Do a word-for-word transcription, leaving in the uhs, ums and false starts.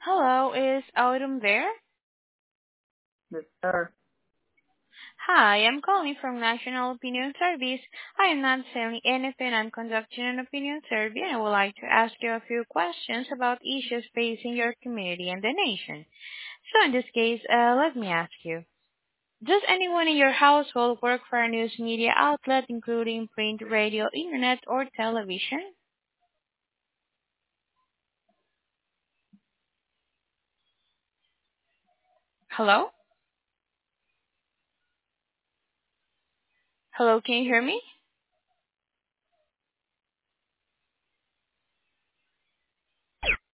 Hello, is Autumn there? Yes, sir. Hi, I'm calling from National Opinion Service. I am not selling anything. I'm conducting an opinion survey and I would like to ask you a few questions about issues facing your community and the nation. So in this case, uh, let me ask you. Does anyone in your household work for a news media outlet including print, radio, internet, or television? Hello? Hello, can you hear me?